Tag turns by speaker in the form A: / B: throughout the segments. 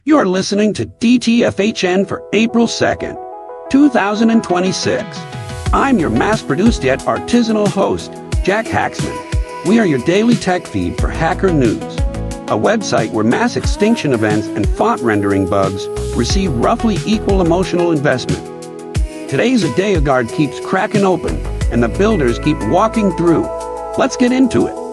A: You're listening to DTFHN for April 2nd, 2026. I'm your mass-produced yet artisanal host, Jack Haxman. We are your daily tech feed for Hacker News, a website where mass extinction events and font rendering bugs receive roughly equal emotional investment. Today's a day Agard keeps cracking open, and the builders keep walking through. Let's get into it.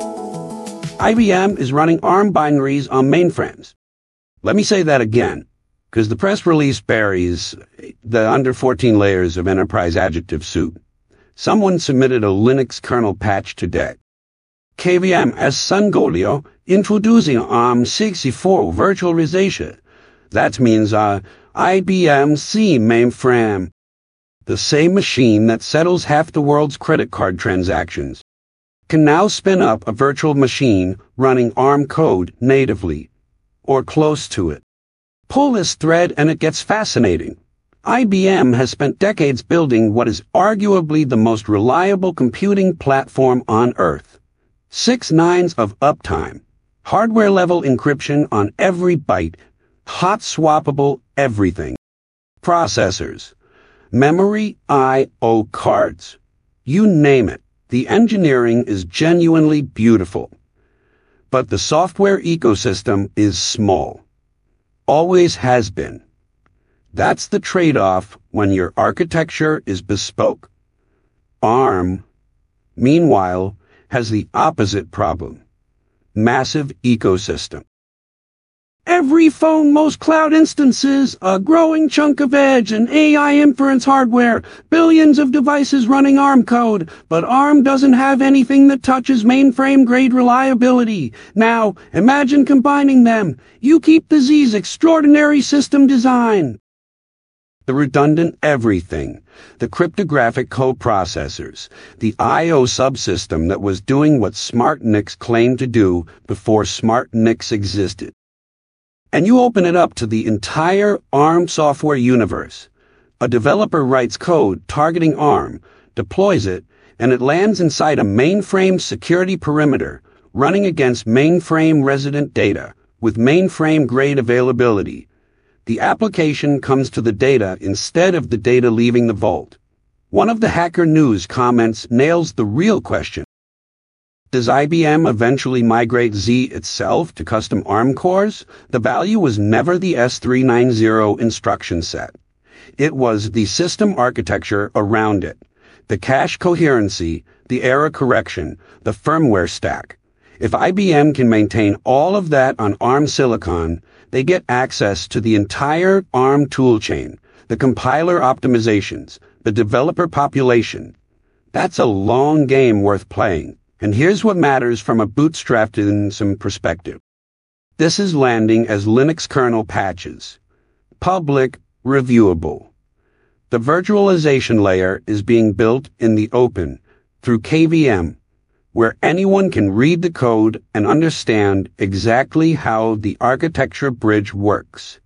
A: IBM is running ARM binaries on mainframes. Let me say that again, because the press release buries the under 14 layers of enterprise adjective soup. Someone submitted a Linux kernel patch today. KVM as Sungolio introducing ARM 64 virtualization. That means IBM C mainframe. The same machine that settles half the world's credit card transactions can now spin up a virtual machine running ARM code natively, or close to it. Pull this thread and it gets fascinating. IBM has spent decades building what is arguably the most reliable computing platform on Earth. 6 nines of uptime, hardware-level encryption on every byte, hot swappable everything. Processors, memory, I/O cards. You name it. The engineering is genuinely beautiful. But the software ecosystem is small. Always has been. That's the trade-off when your architecture is bespoke. ARM, meanwhile, has the opposite problem. Massive ecosystem. Every phone, most cloud instances, a growing chunk of edge and AI inference hardware, billions of devices running ARM code, but ARM doesn't have anything that touches mainframe-grade reliability. Now, imagine combining them. You keep the Z's extraordinary system design. The redundant everything, the cryptographic coprocessors, the I/O subsystem that was doing what SmartNICs claimed to do before SmartNICs existed. And you open it up to the entire ARM software universe. A developer writes code targeting ARM, deploys it, and it lands inside a mainframe security perimeter, running against mainframe resident data, with mainframe-grade availability. The application comes to the data instead of the data leaving the vault. One of the Hacker News comments nails the real question. Does IBM eventually migrate Z itself to custom ARM cores? The value was never the S390 instruction set. It was the system architecture around it, the cache coherency, the error correction, the firmware stack. If IBM can maintain all of that on ARM silicon, they get access to the entire ARM toolchain, the compiler optimizations, the developer population. That's a long game worth playing. And here's what matters from a bootstrapped-in perspective. This is landing as Linux kernel patches. Public, reviewable. The virtualization layer is being built in the open, through KVM, where anyone can read the code and understand exactly how the architecture bridge works.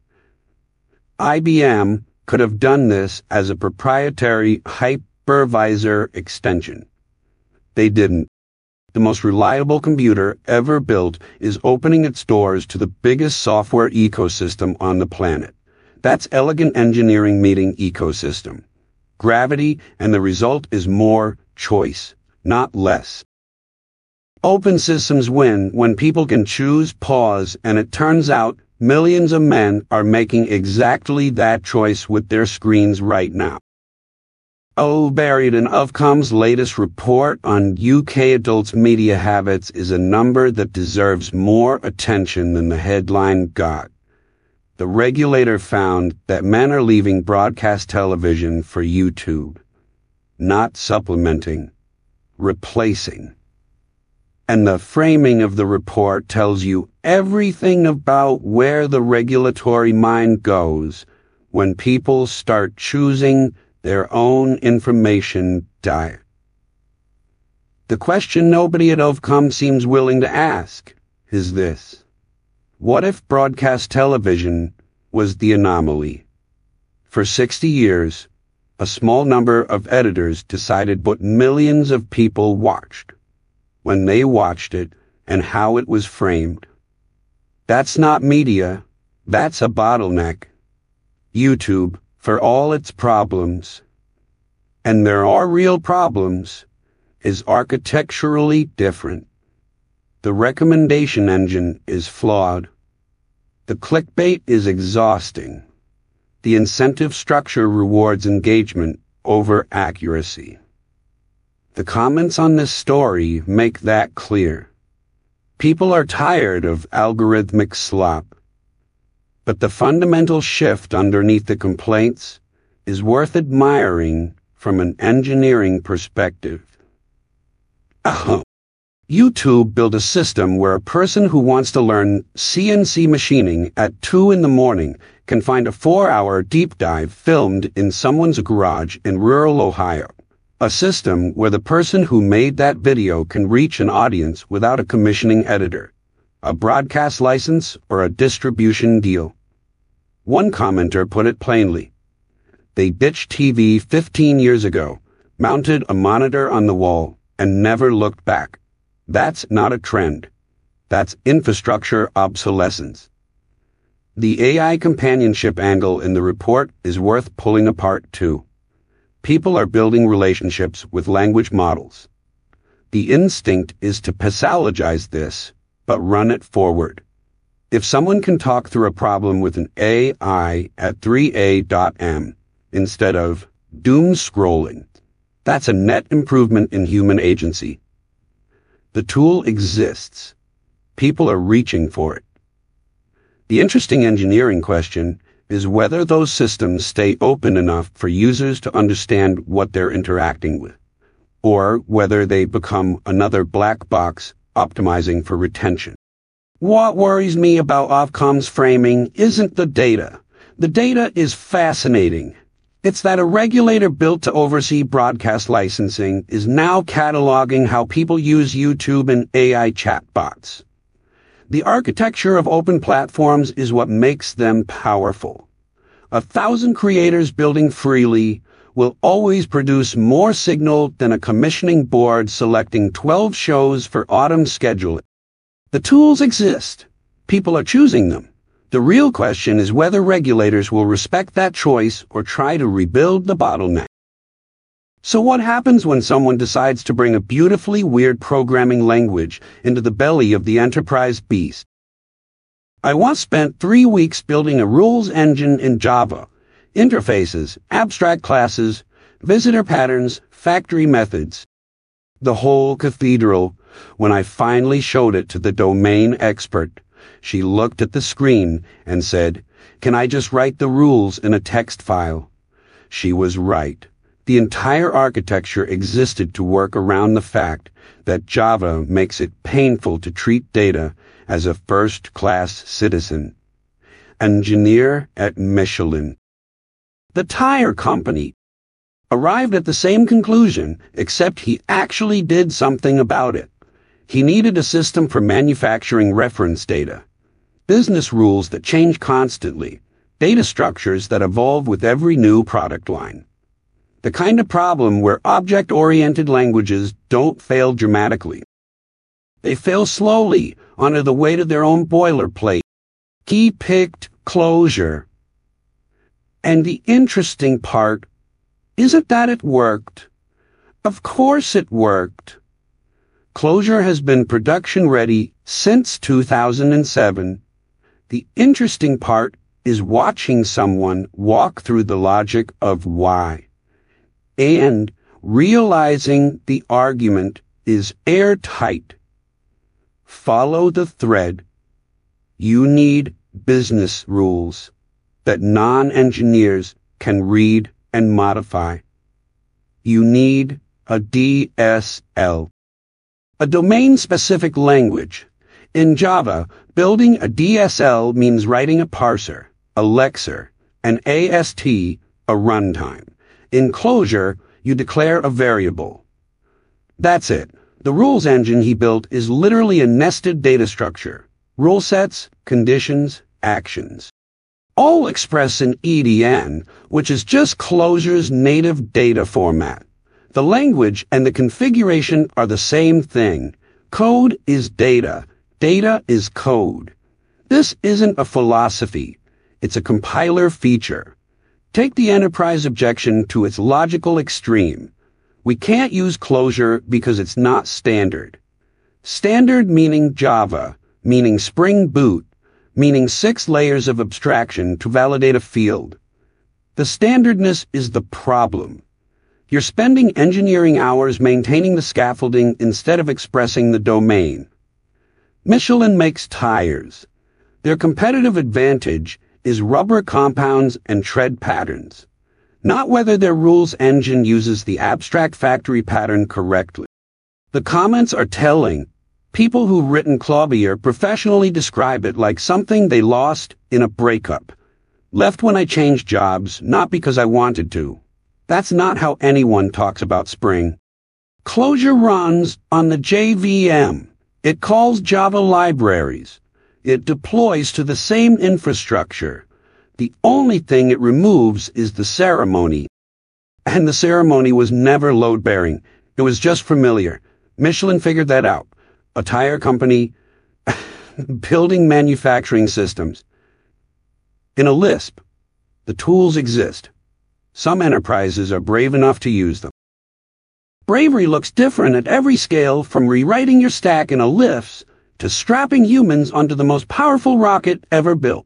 A: IBM could have done this as a proprietary hypervisor extension. They didn't. The most reliable computer ever built is opening its doors to the biggest software ecosystem on the planet. That's elegant engineering meeting ecosystem. Gravity, and the result is more choice, not less. Open systems win when people can choose, pause, and it turns out millions of men are making exactly that choice with their screens right now. Buried in Ofcom's latest report on UK adults' media habits is a number that deserves more attention than the headline got. The regulator found that men are leaving broadcast television for YouTube, not supplementing, replacing. And the framing of the report tells you everything about where the regulatory mind goes when people start choosing their own information diet. The question nobody at Ofcom seems willing to ask is this. What if broadcast television was the anomaly? For 60 years, a small number of editors decided what millions of people watched, when they watched it, and how it was framed. That's not media, That's a bottleneck. YouTube, for all its problems, and there are real problems, is architecturally different. The recommendation engine is flawed. The clickbait is exhausting. The incentive structure rewards engagement over accuracy. The comments on this story make that clear. People are tired of algorithmic slop. But the fundamental shift underneath the complaints is worth admiring from an engineering perspective. YouTube built a system where a person who wants to learn CNC machining at 2 in the morning can find a 4-hour deep dive filmed in someone's garage in rural Ohio. A system where the person who made that video can reach an audience without a commissioning editor, a broadcast license, or a distribution deal. One commenter put it plainly. They ditched TV 15 years ago, mounted a monitor on the wall, and never looked back. That's not a trend. That's infrastructure obsolescence. The AI companionship angle in the report is worth pulling apart too. People are building relationships with language models. The instinct is to pathologize this, but run it forward. If someone can talk through a problem with an AI at 3a.m. instead of doom scrolling, that's a net improvement in human agency. The tool exists. People are reaching for it. The interesting engineering question is whether those systems stay open enough for users to understand what they're interacting with, or whether they become another black box optimizing for retention. What worries me about Ofcom's framing isn't the data. The data is fascinating. It's that a regulator built to oversee broadcast licensing is now cataloging how people use YouTube and AI chatbots. The architecture of open platforms is what makes them powerful. 1,000 creators building freely will always produce more signal than a commissioning board selecting 12 shows for autumn scheduling. The tools exist. People are choosing them. The real question is whether regulators will respect that choice or try to rebuild the bottleneck. So what happens when someone decides to bring a beautifully weird programming language into the belly of the enterprise beast? I once spent 3 weeks building a rules engine in Java. Interfaces, abstract classes, visitor patterns, factory methods. The whole cathedral. When I finally showed it to the domain expert, she looked at the screen and said, "Can I just write the rules in a text file?" She was right. The entire architecture existed to work around the fact that Java makes it painful to treat data as a first-class citizen. Engineer at Michelin. The tire company arrived at the same conclusion, except he actually did something about it. He needed a system for manufacturing reference data, business rules that change constantly, data structures that evolve with every new product line. The kind of problem where object-oriented languages don't fail dramatically. They fail slowly under the weight of their own boilerplate. He picked Clojure. And the interesting part isn't that it worked. Of course it worked. Clojure has been production-ready since 2007. The interesting part is watching someone walk through the logic of why, and realizing the argument is airtight. Follow the thread. You need business rules that non-engineers can read and modify. You need a DSL. A domain-specific language. In Java, building a DSL means writing a parser, a lexer, an AST, a runtime. In Clojure, you declare a variable. That's it. The rules engine he built is literally a nested data structure. Rule sets, conditions, actions. All expressed in EDN, which is just Clojure's native data format. The language and the configuration are the same thing. Code is data. Data is code. This isn't a philosophy, it's a compiler feature. Take the enterprise objection to its logical extreme. We can't use Clojure because it's not standard. Standard meaning Java, meaning Spring Boot, meaning 6 layers of abstraction to validate a field. The standardness is the problem. You're spending engineering hours maintaining the scaffolding instead of expressing the domain. Michelin makes tires. Their competitive advantage is rubber compounds and tread patterns, not whether their rules engine uses the abstract factory pattern correctly. The comments are telling. People who've written Clojure professionally describe it like something they lost in a breakup. Left when I changed jobs, not because I wanted to. That's not how anyone talks about Spring. Clojure runs on the JVM. It calls Java libraries. It deploys to the same infrastructure. The only thing it removes is the ceremony. And the ceremony was never load-bearing. It was just familiar. Michelin figured that out. A tire company building manufacturing systems. In a Lisp, the tools exist. Some enterprises are brave enough to use them. Bravery looks different at every scale, from rewriting your stack in a Lisp to strapping humans onto the most powerful rocket ever built.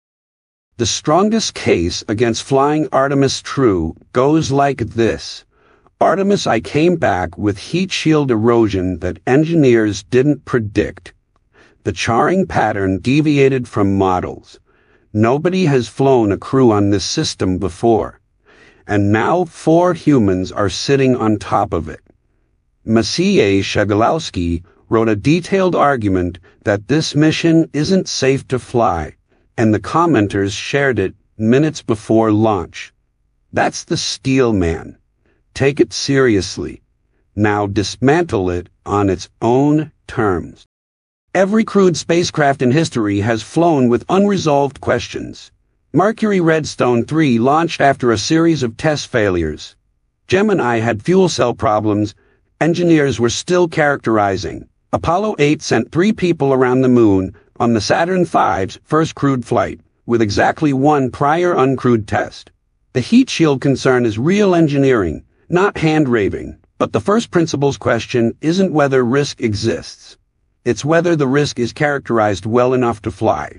A: The strongest case against flying Artemis True goes like this. Artemis, I came back with heat shield erosion that engineers didn't predict. The charring pattern deviated from models. Nobody has flown a crew on this system before. And now 4 humans are sitting on top of it. Maciej Shagulowski wrote a detailed argument that this mission isn't safe to fly, and the commenters shared it minutes before launch. That's the steel man. Take it seriously. Now dismantle it on its own terms. Every crewed spacecraft in history has flown with unresolved questions. Mercury Redstone 3 launched after a series of test failures. Gemini had fuel cell problems. Engineers were still characterizing. Apollo 8 sent 3 people around the moon on the Saturn V's first crewed flight, with exactly 1 prior uncrewed test. The heat shield concern is real engineering, not hand-waving, but the first principles question isn't whether risk exists. It's whether the risk is characterized well enough to fly.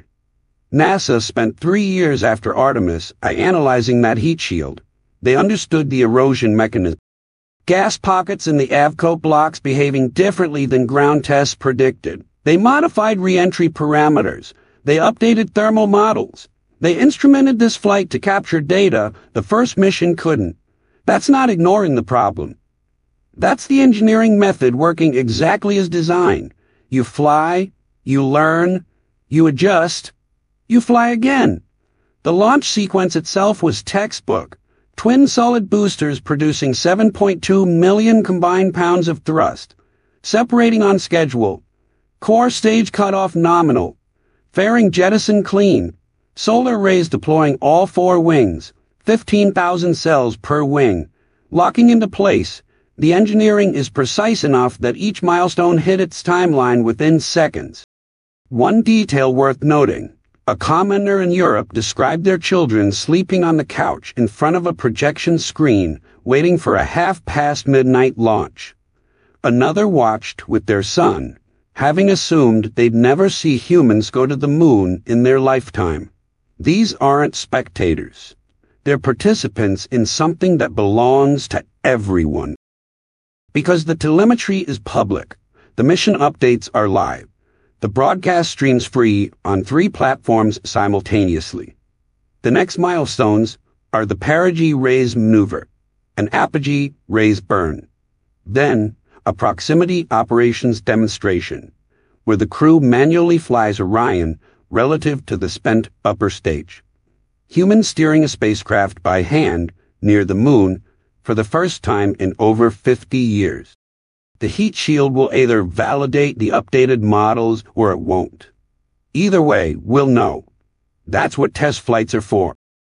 A: NASA spent 3 years after Artemis analyzing that heat shield. They understood the erosion mechanism. Gas pockets in the Avco blocks behaving differently than ground tests predicted. They modified re-entry parameters. They updated thermal models. They instrumented this flight to capture data the first mission couldn't. That's not ignoring the problem. That's the engineering method working exactly as designed. You fly, you learn, you adjust, you fly again. The launch sequence itself was textbook. Twin solid boosters producing 7.2 million combined pounds of thrust. Separating on schedule. Core stage cutoff nominal. Fairing jettison clean. Solar arrays deploying all 4 wings. 15,000 cells per wing. Locking into place. The engineering is precise enough that each milestone hit its timeline within seconds. One detail worth noting. A commenter in Europe described their children sleeping on the couch in front of a projection screen, waiting for a half-past-midnight launch. Another watched with their son, having assumed they'd never see humans go to the moon in their lifetime. These aren't spectators. They're participants in something that belongs to everyone. Because the telemetry is public, the mission updates are live. The broadcast streams free on 3 platforms simultaneously. The next milestones are the perigee raise maneuver, an apogee raise burn, then a proximity operations demonstration, where the crew manually flies Orion relative to the spent upper stage. Humans steering a spacecraft by hand near the moon for the first time in over 50 years. The heat shield will either validate the updated models or it won't. Either way, we'll know. That's what test flights are for.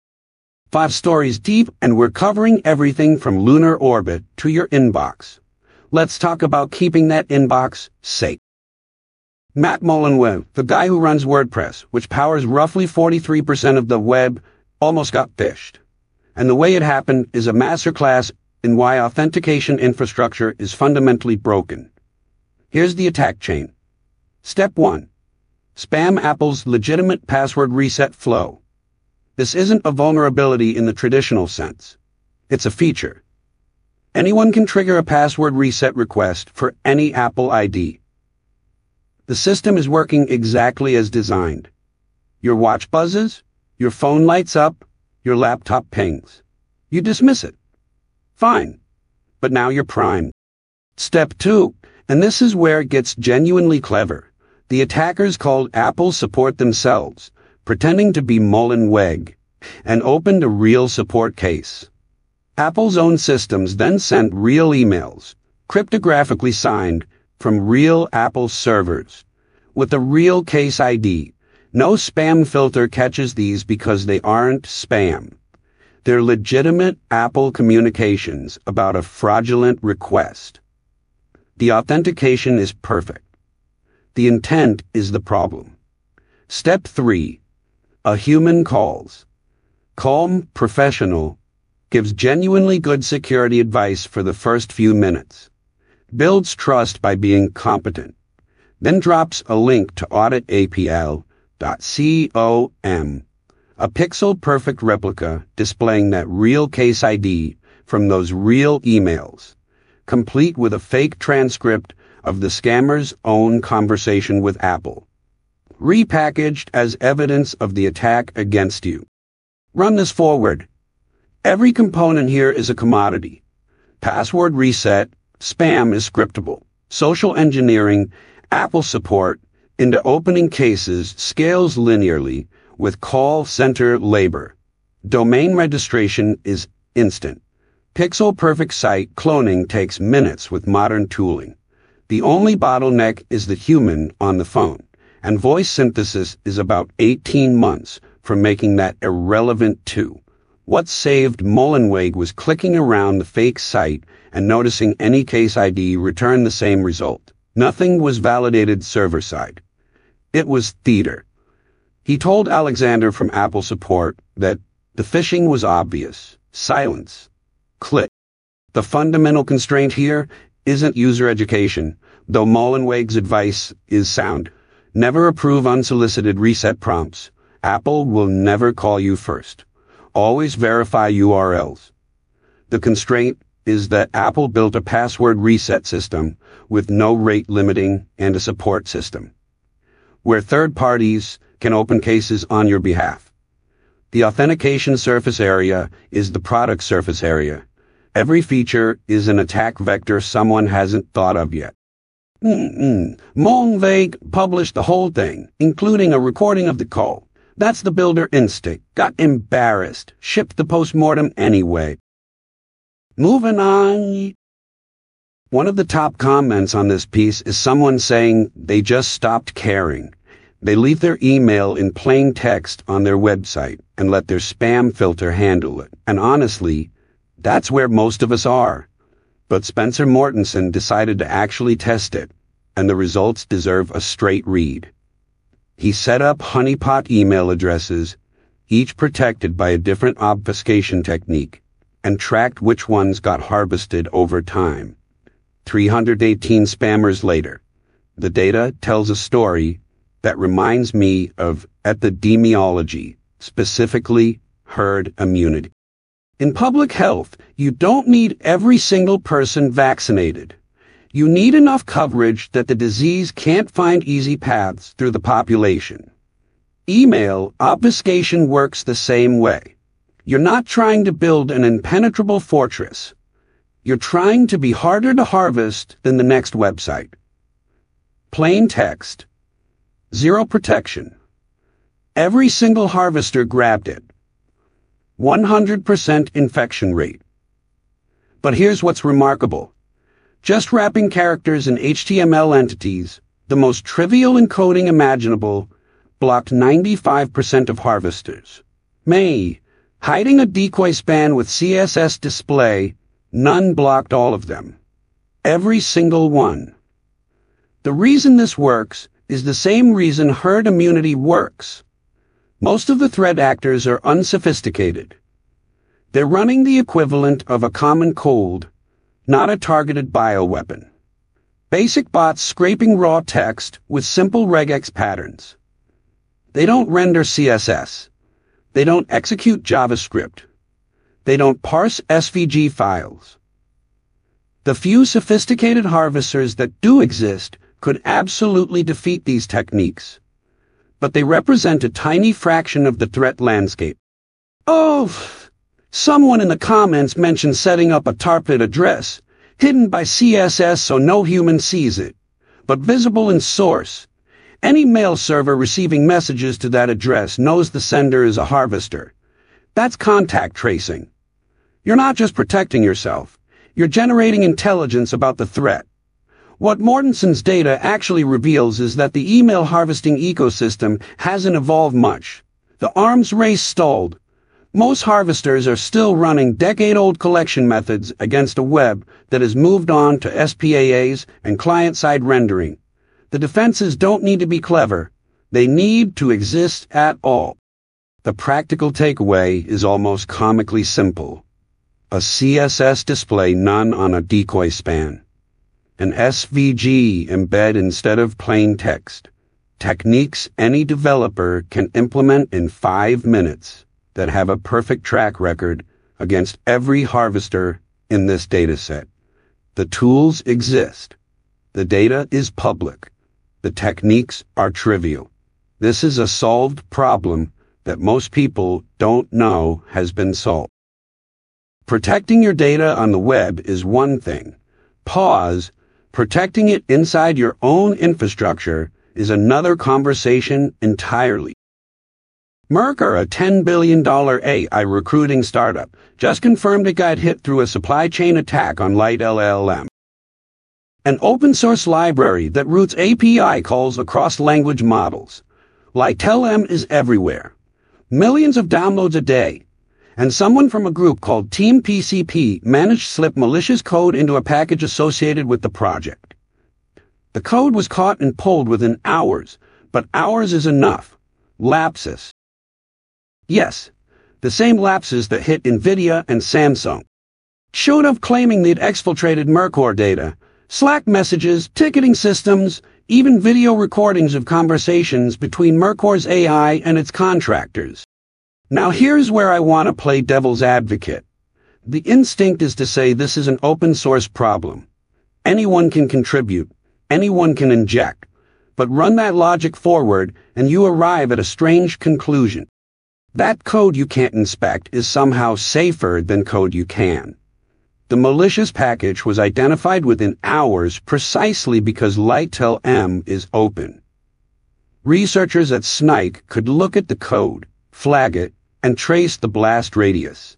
A: 5 stories deep, and we're covering everything from lunar orbit to your inbox. Let's talk about keeping that inbox safe. Matt Mullenweg, the guy who runs WordPress, which powers roughly 43% of the web, almost got phished. And the way it happened is a masterclass in why authentication infrastructure is fundamentally broken. Here's the attack chain. Step 1. Spam Apple's legitimate password reset flow. This isn't a vulnerability in the traditional sense. It's a feature. Anyone can trigger a password reset request for any Apple ID. The system is working exactly as designed. Your watch buzzes, your phone lights up, your laptop pings. You dismiss it. Fine. But now you're primed. Step 2, and this is where it gets genuinely clever. The attackers called Apple support themselves, pretending to be Mullenweg, and opened a real support case. Apple's own systems then sent real emails, cryptographically signed, from real Apple servers, with a real case ID. No spam filter catches these because they aren't spam. They're legitimate Apple communications about a fraudulent request. The authentication is perfect. The intent is the problem. Step 3. A human calls. Calm, professional, gives genuinely good security advice for the first few minutes, builds trust by being competent, then drops a link to auditapl.com, a pixel-perfect replica displaying that real case ID from those real emails, complete with a fake transcript of the scammer's own conversation with Apple, repackaged as evidence of the attack against you. Run this forward. Every component here is a commodity. Password reset, spam is scriptable. Social engineering, Apple support, into opening cases scales linearly with call center labor. Domain registration is instant. Pixel-perfect site cloning takes minutes with modern tooling. The only bottleneck is the human on the phone, and voice synthesis is about 18 months from making that irrelevant too. What saved Mullenweg was clicking around the fake site and noticing any case ID returned the same result. Nothing was validated server-side. It was theater. He told Alexander from Apple support that the phishing was obvious. Silence. Click. The fundamental constraint here isn't user education, though Mullenweg's advice is sound. Never approve unsolicited reset prompts. Apple will never call you first. Always verify URLs. The constraint is that Apple built a password reset system with no rate limiting and a support system, where third parties can open cases on your behalf. The authentication surface area is the product surface area. Every feature is an attack vector someone hasn't thought of yet. Mullenweg published the whole thing, including a recording of the call. That's the builder instinct. Got embarrassed. Shipped the postmortem anyway. Moving on. One of the top comments on this piece is someone saying they just stopped caring. They leave their email in plain text on their website and let their spam filter handle it. And honestly, that's where most of us are. But Spencer Mortensen decided to actually test it, and the results deserve a straight read. He set up honeypot email addresses, each protected by a different obfuscation technique, and tracked which ones got harvested over time. 318 spammers later, the data tells a story that reminds me of epidemiology, specifically herd immunity. In public health, you don't need every single person vaccinated. You need enough coverage that the disease can't find easy paths through the population. Email obfuscation works the same way. You're not trying to build an impenetrable fortress. You're trying to be harder to harvest than the next website. Plain text. Zero protection. Every single harvester grabbed it. 100% infection rate. But here's what's remarkable. Just wrapping characters in HTML entities, the most trivial encoding imaginable, blocked 95% of harvesters. Hiding a decoy span with CSS display, none blocked all of them. Every single one. The reason this works is the same reason herd immunity works. Most of the threat actors are unsophisticated. They're running the equivalent of a common cold, not a targeted bioweapon. Basic bots scraping raw text with simple regex patterns. They don't render CSS. They don't execute JavaScript. They don't parse SVG files. The few sophisticated harvesters that do exist could absolutely defeat these techniques. But they represent a tiny fraction of the threat landscape. Oh, someone in the comments mentioned setting up a target address, hidden by CSS so no human sees it, but visible in source. Any mail server receiving messages to that address knows the sender is a harvester. That's contact tracing. You're not just protecting yourself, you're generating intelligence about the threat. What Mortenson's data actually reveals is that the email harvesting ecosystem hasn't evolved much. The arms race stalled. Most harvesters are still running decade-old collection methods against a web that has moved on to SPAAs and client-side rendering. The defenses don't need to be clever. They need to exist at all. The practical takeaway is almost comically simple. A CSS display none on a decoy span. An SVG embed instead of plain text. Techniques any developer can implement in 5 minutes that have a perfect track record against every harvester in this dataset. The tools exist. The data is public. The techniques are trivial. This is a solved problem that most people don't know has been solved. Protecting your data on the web is one thing. Protecting it inside your own infrastructure is another conversation entirely. Mercer, a $10 billion AI recruiting startup, just confirmed it got hit through a supply chain attack on LiteLLM, an open-source library that routes API calls across language models. LiteLM is everywhere. Millions of downloads a day. And someone from a group called Team PCP managed to slip malicious code into a package associated with the project. The code was caught and pulled within hours, but hours is enough. Lapsus. Yes, the same lapsus that hit NVIDIA and Samsung. Showed up claiming they'd exfiltrated Mercor data, Slack messages, ticketing systems, even video recordings of conversations between Mercor's AI and its contractors. Now here's where I want to play devil's advocate. The instinct is to say this is an open source problem. Anyone can contribute, anyone can inject, but run that logic forward and you arrive at a strange conclusion. That code you can't inspect is somehow safer than code you can. The malicious package was identified within hours precisely because LiteLM is open. Researchers at SNIKE could look at the code, flag it, and trace the blast radius.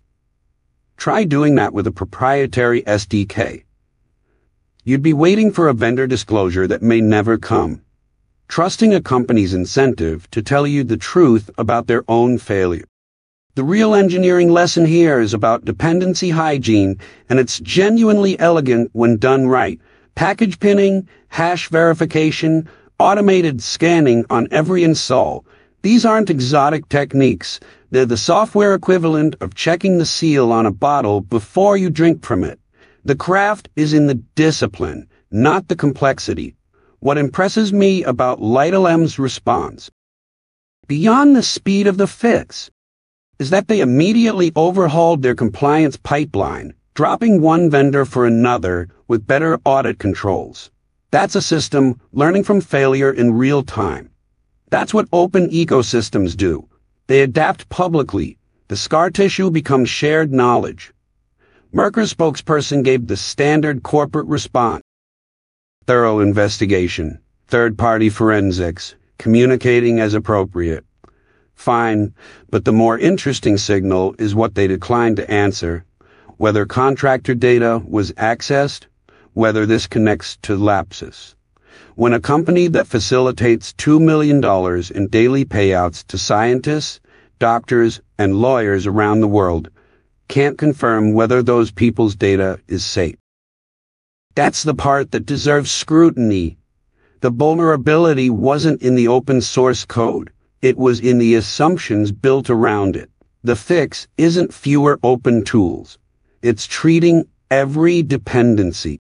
A: Try doing that with a proprietary SDK. You'd be waiting for a vendor disclosure that may never come, trusting a company's incentive to tell you the truth about their own failure. The real engineering lesson here is about dependency hygiene, and it's genuinely elegant when done right. Package pinning, hash verification, automated scanning on every install. These aren't exotic techniques. They're the software equivalent of checking the seal on a bottle before you drink from it. The craft is in the discipline, not the complexity. What impresses me about LiteLM's response, beyond the speed of the fix, is that they immediately overhauled their compliance pipeline, dropping one vendor for another with better audit controls. That's a system learning from failure in real time. That's what open ecosystems do. They adapt publicly. The scar tissue becomes shared knowledge. Mercer's spokesperson gave the standard corporate response. Thorough investigation, third-party forensics, communicating as appropriate. Fine, but the more interesting signal is what they declined to answer. Whether contractor data was accessed, whether this connects to lapsus. When a company that facilitates $2 million in daily payouts to scientists, doctors, and lawyers around the world can't confirm whether those people's data is safe. That's the part that deserves scrutiny. The vulnerability wasn't in the open source code. It was in the assumptions built around it. The fix isn't fewer open tools. It's treating every dependency,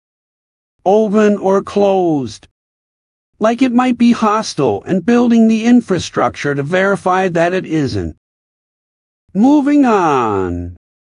A: open or closed, like it might be hostile and building the infrastructure to verify that it isn't. Moving on.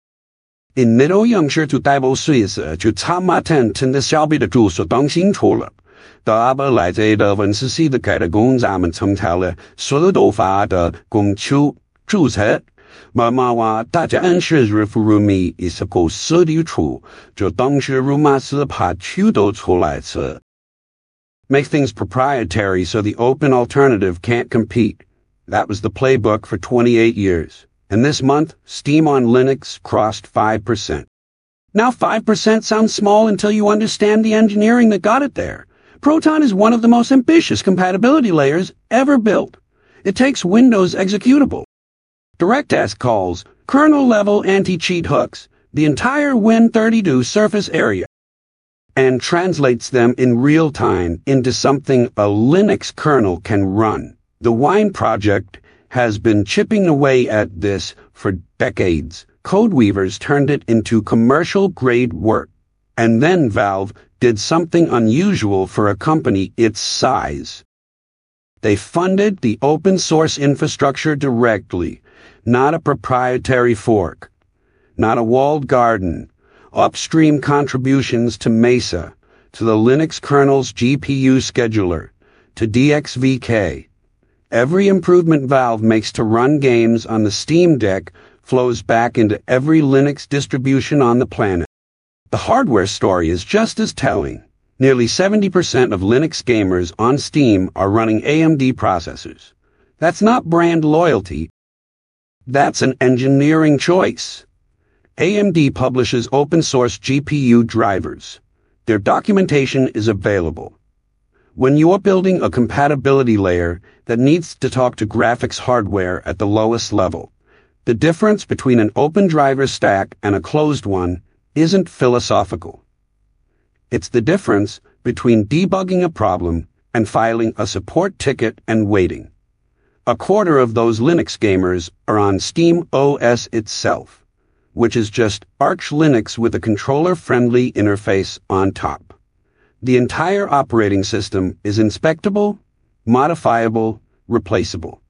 A: In middle young sure to double Swiss to Tamaten的消费的住所当清楚了。的阿伯来这的文字系的改的工咱们从条了所有都发的公求注册。妈妈话大家按时日付入米一是够设的处，就当时入马是怕去都出来吃。Make things proprietary so the open alternative can't compete. That was the playbook for 28 years. And this month, Steam on Linux crossed 5%. Now 5% sounds small until you understand the engineering that got it there. Proton is one of the most ambitious compatibility layers ever built. It takes Windows executable, DirectX calls, kernel-level anti-cheat hooks, the entire Win32 surface area, and translates them in real time into something a Linux kernel can run. The Wine project has been chipping away at this for decades. Codeweavers turned it into commercial-grade work. And then Valve did something unusual for a company its size. They funded the open-source infrastructure directly, not a proprietary fork, not a walled garden, upstream contributions to Mesa, to the Linux kernel's GPU scheduler, to DXVK. Every improvement Valve makes to run games on the Steam Deck flows back into every Linux distribution on the planet. The hardware story is just as telling. Nearly 70% of Linux gamers on Steam are running AMD processors. That's not brand loyalty. That's an engineering choice. AMD publishes open-source GPU drivers. Their documentation is available. When you're building a compatibility layer that needs to talk to graphics hardware at the lowest level, the difference between an open driver stack and a closed one isn't philosophical. It's the difference between debugging a problem and filing a support ticket and waiting. A quarter of those Linux gamers are on Steam OS itself, which is just Arch Linux with a controller-friendly interface on top. The entire operating system is inspectable, modifiable, replaceable.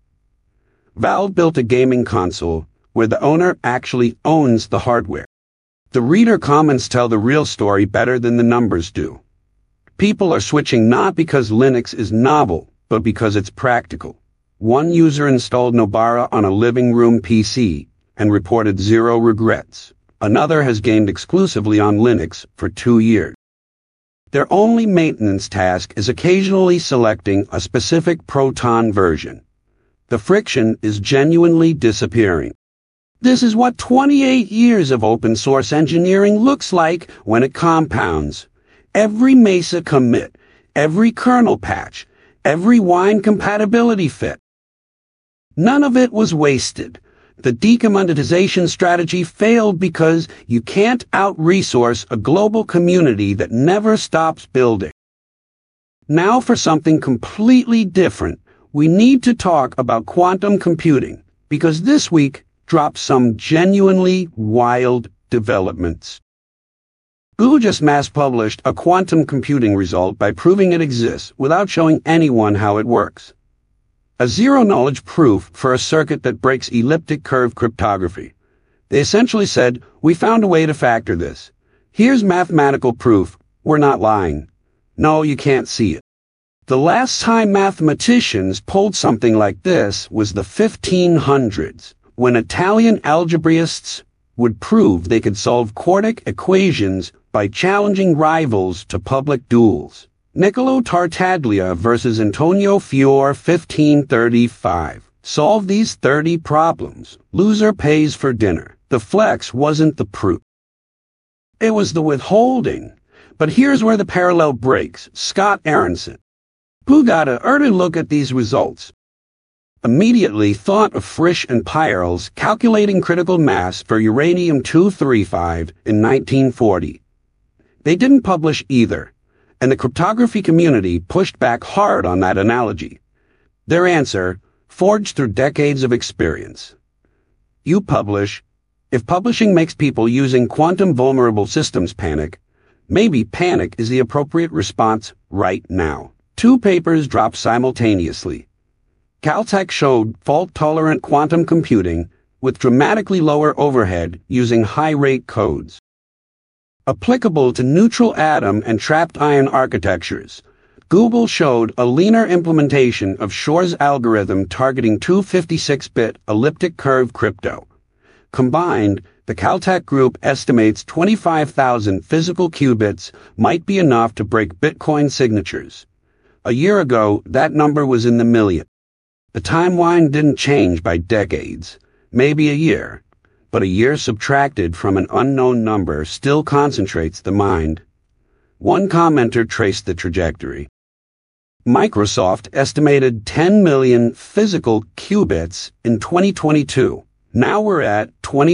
A: Valve built a gaming console where the owner actually owns the hardware. The reader comments tell the real story better than the numbers do. People are switching not because Linux is novel, but because it's practical. One user installed Nobara on a living room PC and reported 0 regrets. Another has gamed exclusively on Linux for 2 years. Their only maintenance task is occasionally selecting a specific Proton version. The friction is genuinely disappearing. This is what 28 years of open source engineering looks like when it compounds. Every Mesa commit, every kernel patch, every Wine compatibility fit. None of it was wasted. The decommoditization strategy failed because you can't out-resource a global community that never stops building. Now for something completely different, we need to talk about quantum computing, because this week dropped some genuinely wild developments. Google just mass-published a quantum computing result by proving it exists without showing anyone how it works. A zero-knowledge proof for a circuit that breaks elliptic curve cryptography. They essentially said, we found a way to factor this. Here's mathematical proof. We're not lying. No, you can't see it. The last time mathematicians pulled something like this was the 1500s, when Italian algebraists would prove they could solve quartic equations by challenging rivals to public duels. Niccolo Tartaglia versus Antonio Fiore 1535. Solve these 30 problems. Loser pays for dinner. The flex wasn't the proof. It was the withholding. But here's where the parallel breaks. Scott Aronson, who got an early look at these results, immediately thought of Frisch and Peierls calculating critical mass for uranium-235 in 1940. They didn't publish either. and the cryptography community pushed back hard on that analogy. Their answer, forged through decades of experience. You publish. If publishing makes people using quantum vulnerable systems panic, maybe panic is the appropriate response right now. 2 papers dropped simultaneously. Caltech showed fault-tolerant quantum computing with dramatically lower overhead using high-rate codes. Applicable to neutral atom and trapped ion architectures, Google showed a leaner implementation of Shor's algorithm targeting 256-bit elliptic curve crypto. Combined, the Caltech group estimates 25,000 physical qubits might be enough to break Bitcoin signatures. A year ago, that number was in the million. The timeline didn't change by decades, maybe a year, but a year subtracted from an unknown number still concentrates the mind. One commenter traced the trajectory. Microsoft estimated 10 million physical qubits in 2022. Now we're at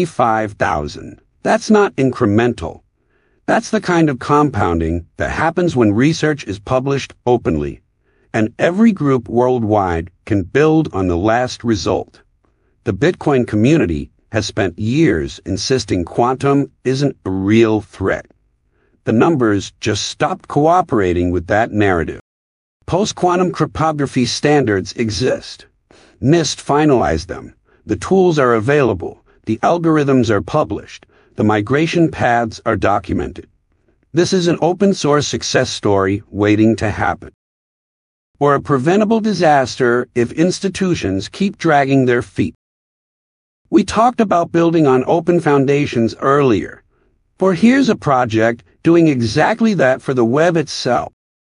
A: 25,000. That's not incremental. That's the kind of compounding that happens when research is published openly, and every group worldwide can build on the last result. The Bitcoin community has spent years insisting quantum isn't a real threat. The numbers just stopped cooperating with that narrative. Post-quantum cryptography standards exist. NIST finalized them. The tools are available. The algorithms are published. The migration paths are documented. This is an open-source success story waiting to happen. Or a preventable disaster if institutions keep dragging their feet. We talked about building on open foundations earlier, for here's a project doing exactly that for the web itself.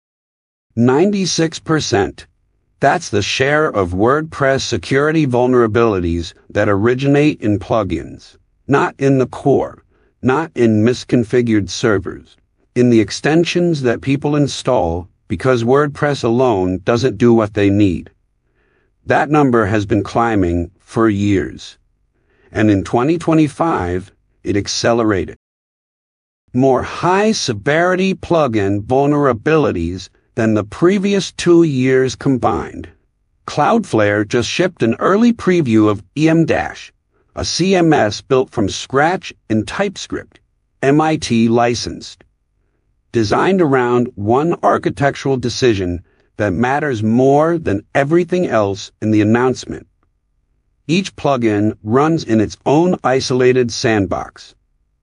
A: 96%. That's the share of WordPress security vulnerabilities that originate in plugins, not in the core, not in misconfigured servers, in the extensions that people install because WordPress alone doesn't do what they need. That number has been climbing for years. And in 2025, it accelerated. More high-severity plugin vulnerabilities than the previous 2 years combined. Cloudflare just shipped an early preview of EM-, a CMS built from scratch in TypeScript, MIT licensed. Designed around one architectural decision that matters more than everything else in the announcement. Each plugin runs in its own isolated sandbox.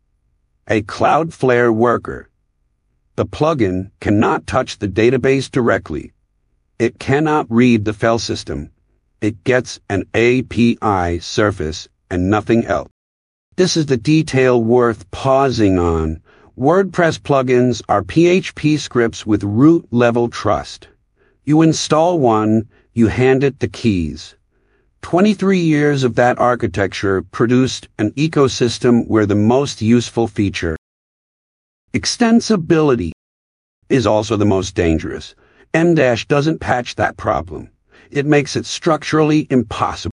A: A Cloudflare worker. The plugin cannot touch the database directly. It cannot read the file system. It gets an API surface and nothing else. This is the detail worth pausing on. WordPress plugins are PHP scripts with root-level trust. You install one, you hand it the keys. 23 years of that architecture produced an ecosystem where the most useful feature, extensibility, is also the most dangerous. M- doesn't patch that problem. It makes it structurally impossible.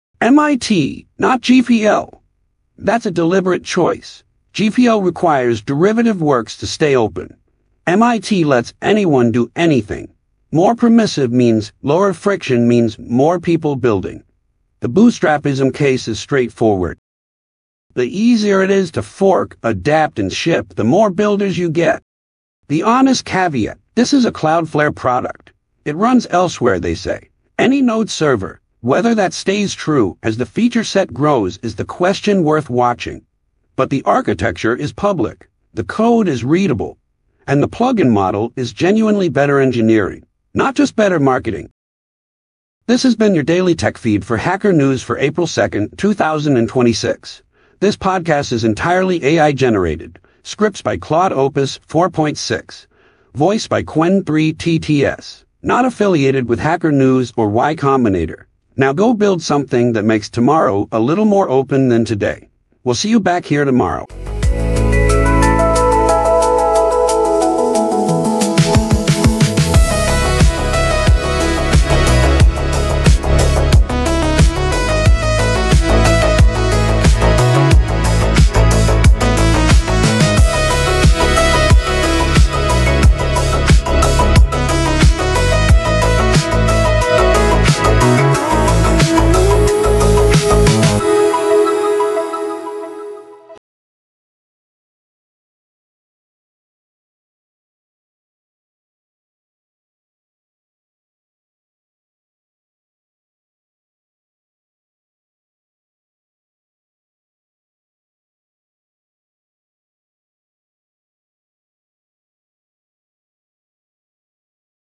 A: MIT, not GPL. That's a deliberate choice. GPL requires derivative works to stay open. MIT lets anyone do anything. More permissive means lower friction means more people building. The bootstrapism case is straightforward. The easier it is to fork, adapt, and ship, the more builders you get. The honest caveat, this is a Cloudflare product. It runs elsewhere, they say. Any node server. Whether that stays true as the feature set grows is the question worth watching. But the architecture is public. The code is readable. And the plugin model is genuinely better engineering, not just better marketing. This has been your daily tech feed for Hacker News for April 2nd, 2026. This podcast is entirely AI generated. Scripts by Claude Opus 4.6. Voice by Qwen3TTS. Not affiliated with Hacker News or Y Combinator. Now go build something that makes tomorrow a little more open than today. We'll see you back here tomorrow.